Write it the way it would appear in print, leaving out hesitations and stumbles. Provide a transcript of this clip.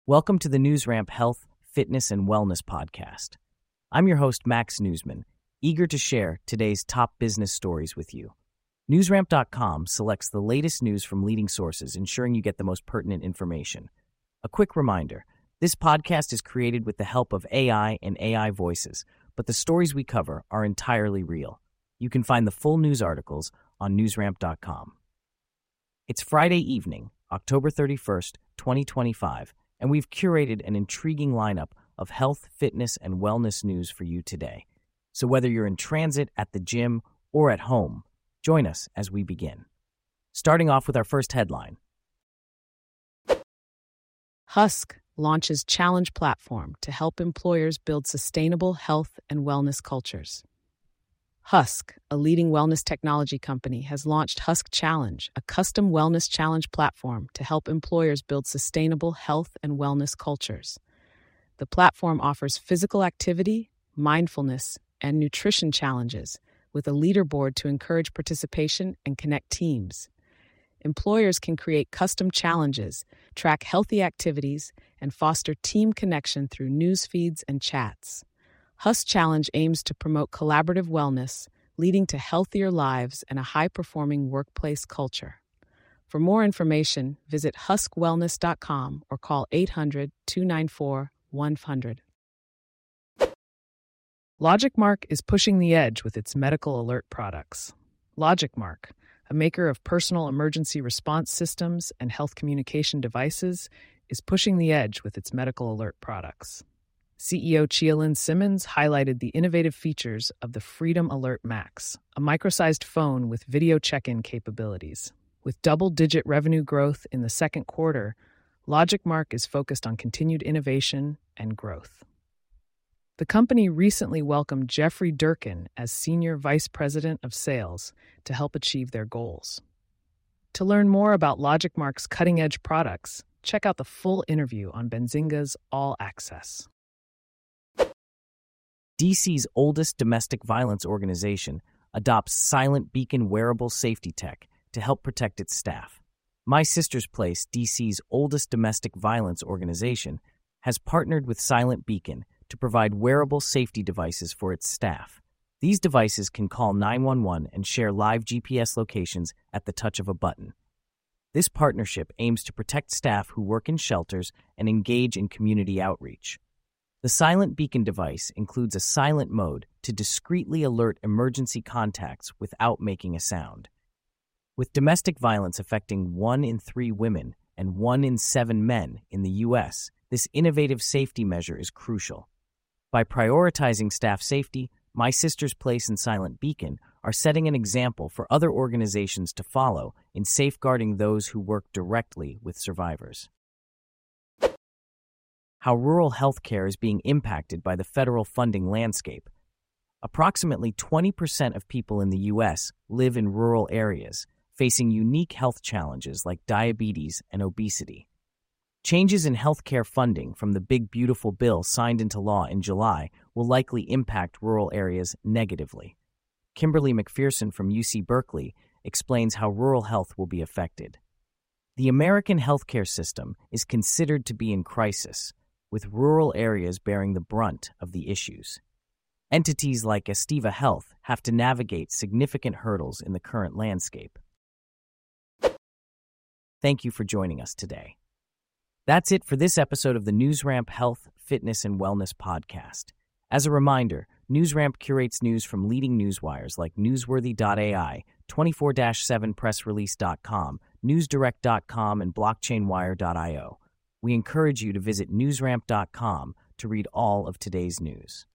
Welcome to the NewsRamp Health, Fitness, and Wellness Podcast. I'm your host, Max Newsman, eager to share today's top business stories with you. NewsRamp.com selects the latest news from leading sources, ensuring you get the most pertinent information. A quick reminder, this podcast is created with the help of AI and AI voices, but the stories we cover are entirely real. You can find the full news articles on NewsRamp.com. It's Friday evening, October 31st, 2025, and we've curated an intriguing lineup of health, fitness, and wellness news for you today. So whether you're in transit, at the gym, or at home, join us as we begin. Starting off with our first headline. Husk launches Challenge platform to help employers build sustainable health and wellness cultures. Husk, a leading wellness technology company, has launched Husk Challenge, a custom wellness challenge platform to help employers build sustainable health and wellness cultures. The platform offers physical activity, mindfulness, and nutrition challenges with a leaderboard to encourage participation and connect teams. Employers can create custom challenges, track healthy activities, and foster team connection through news feeds and chats. Husk Challenge aims to promote collaborative wellness, leading to healthier lives and a high-performing workplace culture. For more information, visit huskwellness.com or call 800-294-100. LogicMark is pushing the edge with its medical alert products. LogicMark, a maker of personal emergency response systems and health communication devices, is pushing the edge with its medical alert products. CEO Chia-Lin Simmons highlighted the innovative features of the Freedom Alert Max, a micro-sized phone with video check-in capabilities. With double-digit revenue growth in the second quarter, LogicMark is focused on continued innovation and growth. The company recently welcomed Jeffrey Durkin as Senior Vice President of Sales to help achieve their goals. To learn more about LogicMark's cutting-edge products, check out the full interview on Benzinga's All Access. DC's oldest domestic violence organization adopts Silent Beacon wearable safety tech to help protect its staff. My Sister's Place, DC's oldest domestic violence organization, has partnered with Silent Beacon to provide wearable safety devices for its staff. These devices can call 911 and share live GPS locations at the touch of a button. This partnership aims to protect staff who work in shelters and engage in community outreach. The Silent Beacon device includes a silent mode to discreetly alert emergency contacts without making a sound. With domestic violence affecting 1 in 3 women and 1 in 7 men in the U.S., this innovative safety measure is crucial. By prioritizing staff safety, My Sister's Place and Silent Beacon are setting an example for other organizations to follow in safeguarding those who work directly with survivors. How rural healthcare is being impacted by the federal funding landscape. Approximately 20% of people in the U.S. live in rural areas, facing unique health challenges like diabetes and obesity. Changes in healthcare funding from the Big Beautiful Bill signed into law in July will likely impact rural areas negatively. Kimberly McPherson from UC Berkeley explains how rural health will be affected. The American healthcare system is considered to be in crisis, with rural areas bearing the brunt of the issues. Entities like Estiva Health have to navigate significant hurdles in the current landscape. Thank you for joining us today. That's it for this episode of the NewsRamp Health, Fitness, and Wellness Podcast. As a reminder, NewsRamp curates news from leading newswires like Newsworthy.ai, 24/7pressrelease.com, NewsDirect.com, and BlockchainWire.io. We encourage you to visit newsramp.com to read all of today's news.